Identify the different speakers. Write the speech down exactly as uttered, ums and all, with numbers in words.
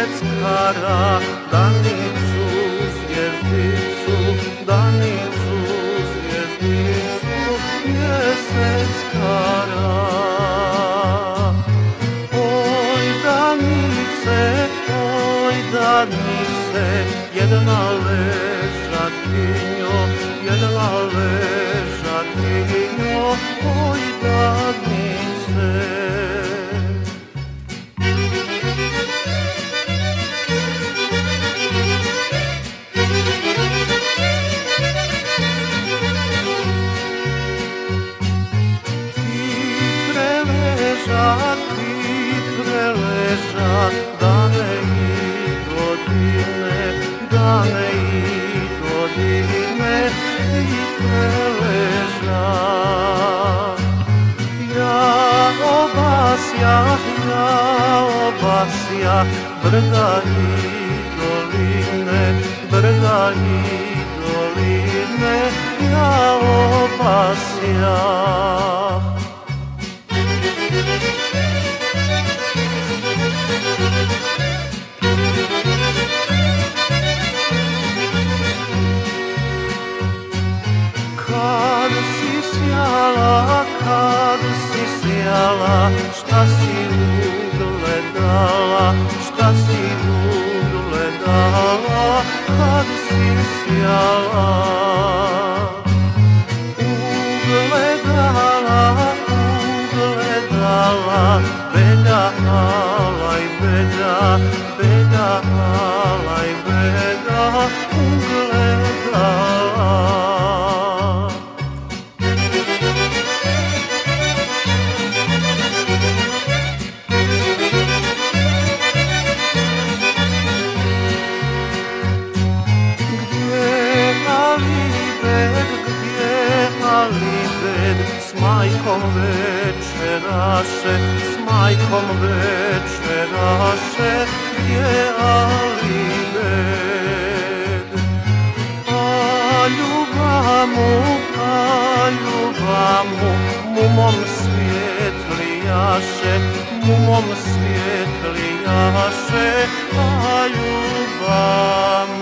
Speaker 1: kara, danicu, zvijezdicu, danicu, zvijezdicu, mjesec kara. Oj danice, oj danice, jedna ležakinjo, jedna ležakinjo, oj danice. Ti preleža dane i godine, dane i godine, ti preleža. Ja obasjah, ja obasjah brda i doline, brda i doline, ja obasjah. Kad si sjala, kad si sjala, šta si ugledala, šta si ugledala, kad si sjala. Ugledala, ugledala, belja, alaj, belja, belja, alaj, belja, ugledala. S majkom večeraše, s majkom večeraše, gdje Alibed? A ljubamu, a ljubamu, mumom svjetlijaše, mumom svjetlijaše, a ljubamu.